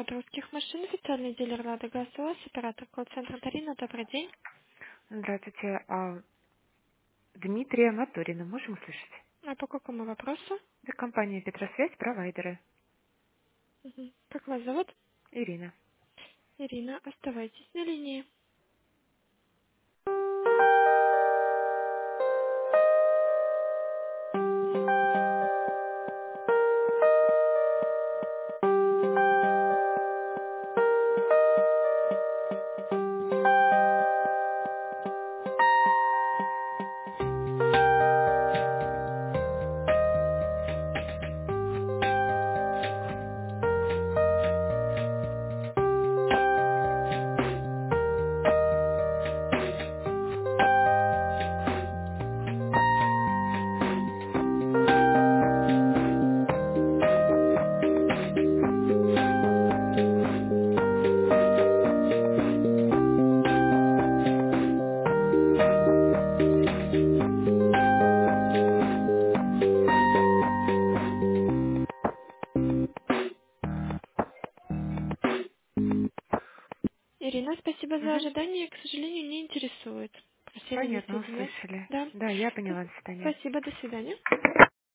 Завод русских машин, официальный дилер Лада ГАЗ, оператор колл-центра Дарина. Добрый день. Здравствуйте. Дмитрия Моторина можем услышать? А по какому вопросу? Это компания «Петросвязь», провайдеры. Мгм. Как вас зовут? Ирина. Ирина, оставайтесь на линии. Ирина, спасибо за Мгм. ожидание. К сожалению, не интересует. Просили не Понятно, соединять. услышали. Да. Да, я поняла, до свидания. Спасибо, до свидания.